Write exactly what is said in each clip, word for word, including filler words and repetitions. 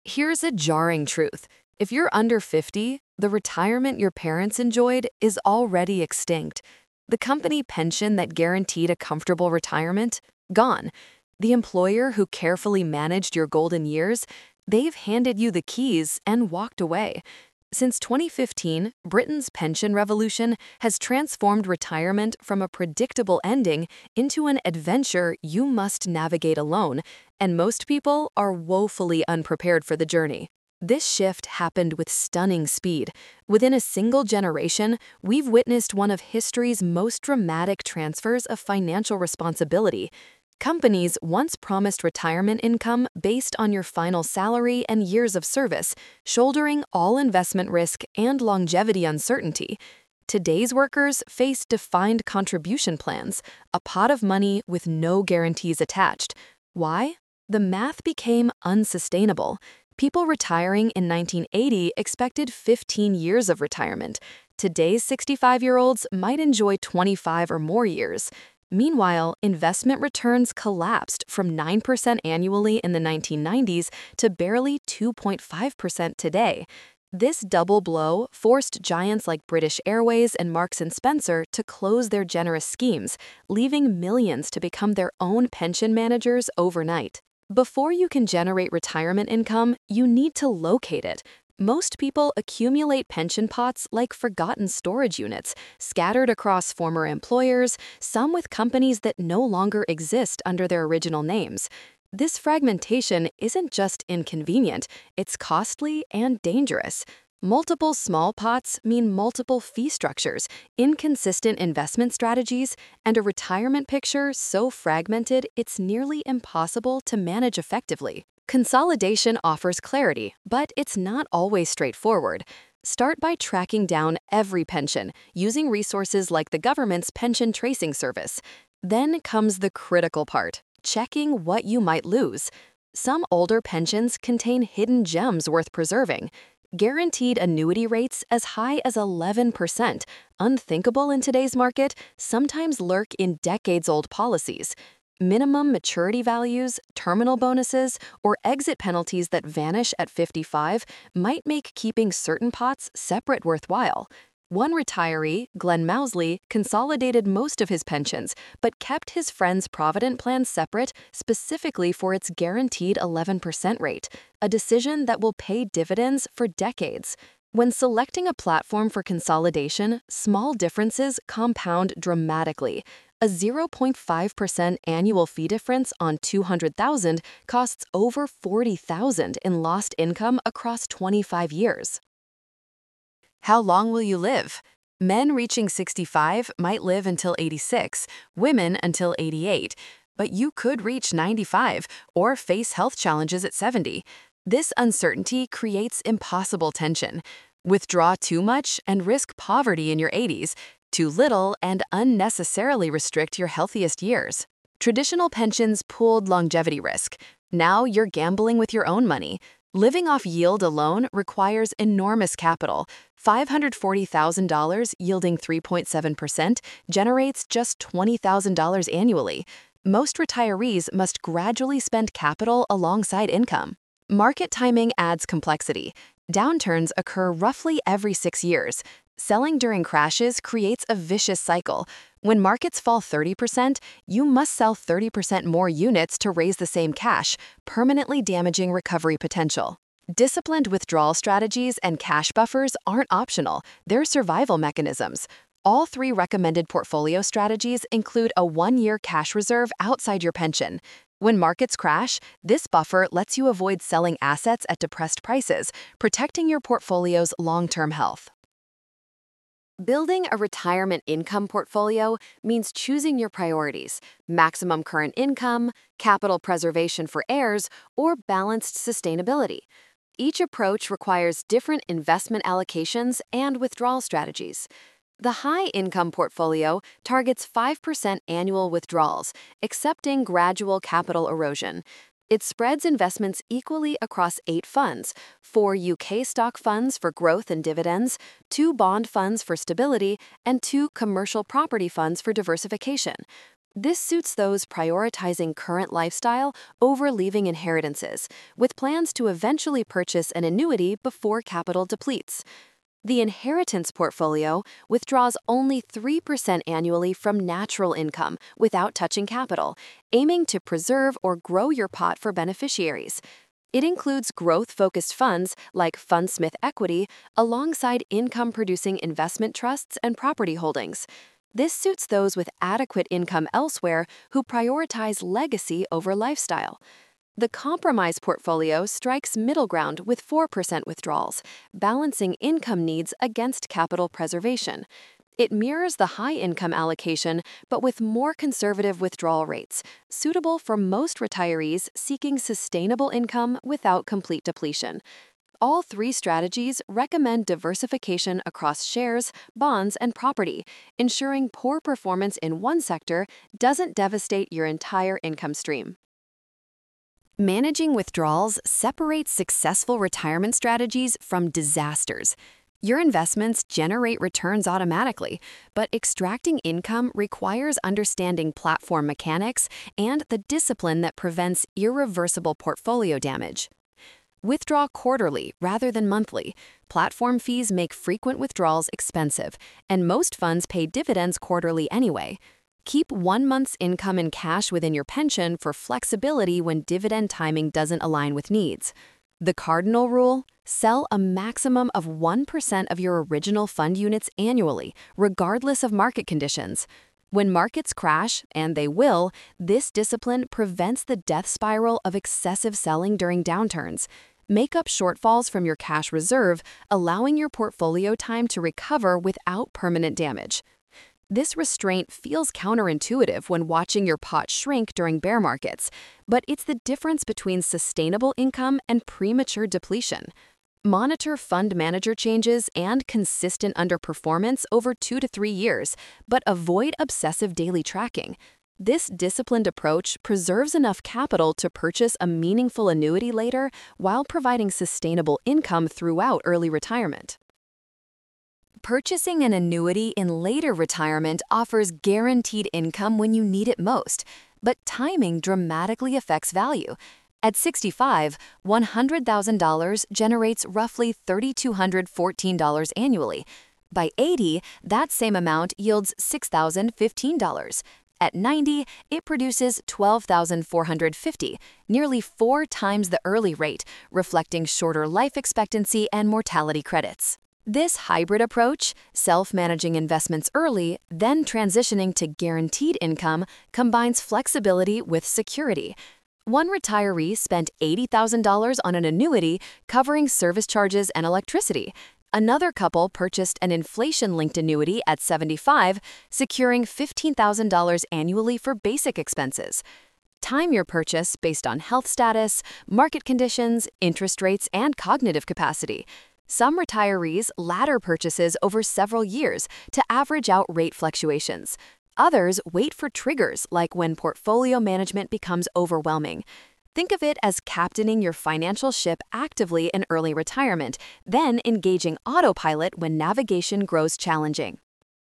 Here's a jarring truth. If you're under fifty, the retirement your parents enjoyed is already extinct. The company pension that guaranteed a comfortable retirement? Gone. The employer who carefully managed your golden years? They've handed you the keys and walked away. Since twenty fifteen, Britain's pension revolution has transformed retirement from a predictable ending into an adventure you must navigate alone, and most people are woefully unprepared for the journey. This shift happened with stunning speed. Within a single generation, we've witnessed one of history's most dramatic transfers of financial responsibility. Companies once promised retirement income based on your final salary and years of service, shouldering all investment risk and longevity uncertainty. Today's workers face defined contribution plans, a pot of money with no guarantees attached. Why? The math became unsustainable. People retiring in nineteen eighty expected fifteen years of retirement. Today's sixty-five-year-olds might enjoy twenty-five or more years. Meanwhile, investment returns collapsed from nine percent annually in the nineteen nineties to barely two point five percent today. This double blow forced giants like British Airways and Marks and Spencer to close their generous schemes, leaving millions to become their own pension managers overnight. Before you can generate retirement income, you need to locate it. Most people accumulate pension pots like forgotten storage units, scattered across former employers, some with companies that no longer exist under their original names. This fragmentation isn't just inconvenient, it's costly and dangerous. Multiple small pots mean multiple fee structures, inconsistent investment strategies, and a retirement picture so fragmented it's nearly impossible to manage effectively. Consolidation offers clarity, but it's not always straightforward. Start by tracking down every pension, using resources like the government's pension tracing service. Then comes the critical part, checking what you might lose. Some older pensions contain hidden gems worth preserving. Guaranteed annuity rates as high as eleven percent, unthinkable in today's market, sometimes lurk in decades-old policies. Minimum maturity values, terminal bonuses, or exit penalties that vanish at fifty-five might make keeping certain pots separate worthwhile. One retiree, Glenn Mousley, consolidated most of his pensions, but kept his friend's Provident plan separate specifically for its guaranteed eleven percent rate, a decision that will pay dividends for decades. When selecting a platform for consolidation, small differences compound dramatically. A zero point five percent annual fee difference on two hundred thousand dollars costs over forty thousand dollars in lost income across twenty-five years. How long will you live? Men reaching sixty-five might live until eighty-six, women until eighty-eight, but you could reach ninety-five or face health challenges at seventy. This uncertainty creates impossible tension. Withdraw too much and risk poverty in your eighties. Too little and unnecessarily restrict your healthiest years. Traditional pensions pooled longevity risk. Now you're gambling with your own money. Living off yield alone requires enormous capital. five hundred forty thousand dollars yielding three point seven percent generates just twenty thousand dollars annually. Most retirees must gradually spend capital alongside income. Market timing adds complexity. Downturns occur roughly every six years. Selling during crashes creates a vicious cycle. When markets fall thirty percent, you must sell thirty percent more units to raise the same cash, permanently damaging recovery potential. Disciplined withdrawal strategies and cash buffers aren't optional, they're survival mechanisms. All three recommended portfolio strategies include a one-year cash reserve outside your pension. When markets crash, this buffer lets you avoid selling assets at depressed prices, protecting your portfolio's long-term health. Building a retirement income portfolio means choosing your priorities: maximum current income, capital preservation for heirs, or balanced sustainability. Each approach requires different investment allocations and withdrawal strategies. The high-income portfolio targets five percent annual withdrawals, accepting gradual capital erosion. It spreads investments equally across eight funds: four U K stock funds for growth and dividends, two bond funds for stability, and two commercial property funds for diversification. This suits those prioritizing current lifestyle over leaving inheritances, with plans to eventually purchase an annuity before capital depletes. The inheritance portfolio withdraws only three percent annually from natural income without touching capital, aiming to preserve or grow your pot for beneficiaries. It includes growth-focused funds like Fundsmith Equity alongside income-producing investment trusts and property holdings. This suits those with adequate income elsewhere who prioritize legacy over lifestyle. The compromise portfolio strikes middle ground with four percent withdrawals, balancing income needs against capital preservation. It mirrors the high-income allocation, but with more conservative withdrawal rates, suitable for most retirees seeking sustainable income without complete depletion. All three strategies recommend diversification across shares, bonds, and property, ensuring poor performance in one sector doesn't devastate your entire income stream. Managing withdrawals separates successful retirement strategies from disasters. Your investments generate returns automatically, but extracting income requires understanding platform mechanics and the discipline that prevents irreversible portfolio damage. Withdraw quarterly rather than monthly. Platform fees make frequent withdrawals expensive, and most funds pay dividends quarterly anyway. Keep one month's income in cash within your pension for flexibility when dividend timing doesn't align with needs. The cardinal rule: sell a maximum of one percent of your original fund units annually, regardless of market conditions. When markets crash, and they will, this discipline prevents the death spiral of excessive selling during downturns. Make up shortfalls from your cash reserve, allowing your portfolio time to recover without permanent damage. This restraint feels counterintuitive when watching your pot shrink during bear markets, but it's the difference between sustainable income and premature depletion. Monitor fund manager changes and consistent underperformance over two to three years, but avoid obsessive daily tracking. This disciplined approach preserves enough capital to purchase a meaningful annuity later while providing sustainable income throughout early retirement. Purchasing an annuity in later retirement offers guaranteed income when you need it most, but timing dramatically affects value. At sixty-five, one hundred thousand dollars generates roughly three thousand two hundred fourteen dollars annually. By eighty, that same amount yields six thousand fifteen dollars. At ninety, it produces twelve thousand four hundred fifty dollars, nearly four times the early rate, reflecting shorter life expectancy and mortality credits. This hybrid approach, self-managing investments early, then transitioning to guaranteed income, combines flexibility with security. One retiree spent eighty thousand dollars on an annuity covering service charges and electricity. Another couple purchased an inflation-linked annuity at seventy-five, securing fifteen thousand dollars annually for basic expenses. Time your purchase based on health status, market conditions, interest rates, and cognitive capacity. Some retirees ladder purchases over several years to average out rate fluctuations. Others wait for triggers, like when portfolio management becomes overwhelming. Think of it as captaining your financial ship actively in early retirement, then engaging autopilot when navigation grows challenging.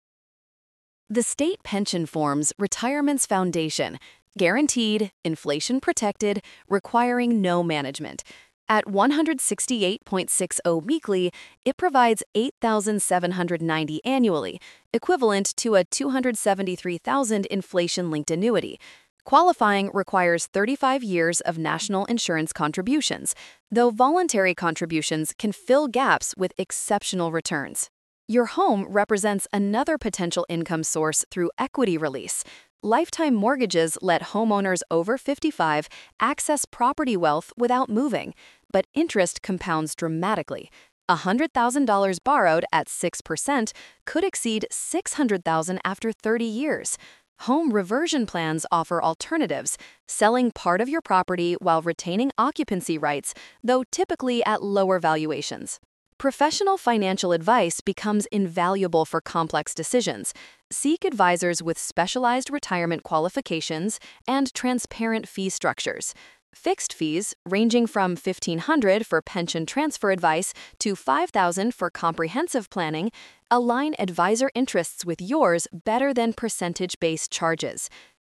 The state pension forms retirement's foundation, guaranteed, inflation-protected, requiring no management. At one hundred sixty-eight point six zero weekly, it provides eight thousand seven hundred ninety dollars annually, equivalent to a two hundred seventy-three thousand dollars inflation-linked annuity. Qualifying requires thirty-five years of national insurance contributions, though voluntary contributions can fill gaps with exceptional returns. Your home represents another potential income source through equity release. Lifetime mortgages let homeowners over fifty-five access property wealth without moving, but interest compounds dramatically. one hundred thousand dollars borrowed at six percent could exceed six hundred thousand dollars after thirty years. Home reversion plans offer alternatives, selling part of your property while retaining occupancy rights, though typically at lower valuations. Professional financial advice becomes invaluable for complex decisions. Seek advisors with specialized retirement qualifications and transparent fee structures. Fixed fees, ranging from fifteen hundred dollars for pension transfer advice to five thousand dollars for comprehensive planning, align advisor interests with yours better than percentage-based charges.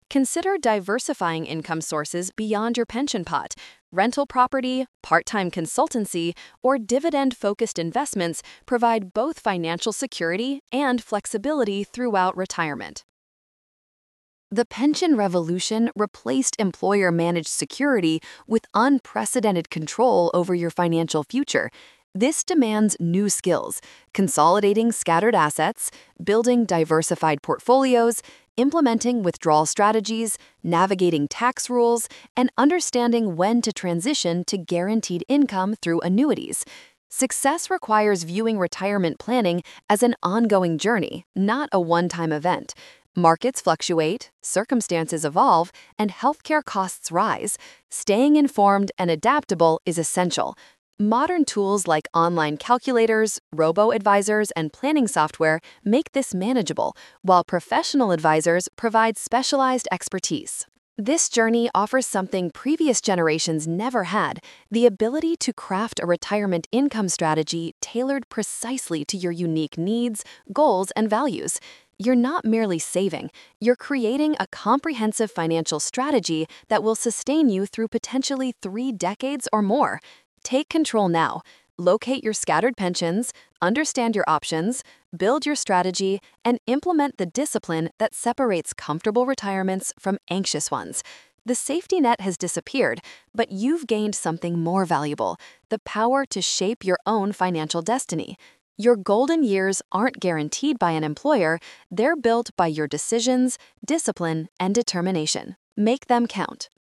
Consider diversifying income sources beyond your pension pot. Rental property, part-time consultancy, or dividend-focused investments provide both financial security and flexibility throughout retirement. The pension revolution replaced employer-managed security with unprecedented control over your financial future. This demands new skills: consolidating scattered assets, building diversified portfolios, implementing withdrawal strategies, navigating tax rules, and understanding when to transition to guaranteed income through annuities. Success requires viewing retirement planning as an ongoing journey, not a one-time event. Markets fluctuate, circumstances evolve, and healthcare costs rise. Staying informed and adaptable is essential. Modern tools like online calculators, robo-advisors, and planning software make this manageable, while professional advisors provide specialized expertise. This journey offers something previous generations never had: the ability to craft a retirement income strategy tailored precisely to your unique needs, goals, and values. You're not merely saving, you're creating a comprehensive financial strategy that will sustain you through potentially three decades or more. Take control now. Locate your scattered pensions, understand your options, build your strategy, and implement the discipline that separates comfortable retirements from anxious ones. The safety net has disappeared, but you've gained something more valuable: the power to shape your own financial destiny. Your golden years aren't guaranteed by an employer, they're built by your decisions, discipline, and determination. Make them count.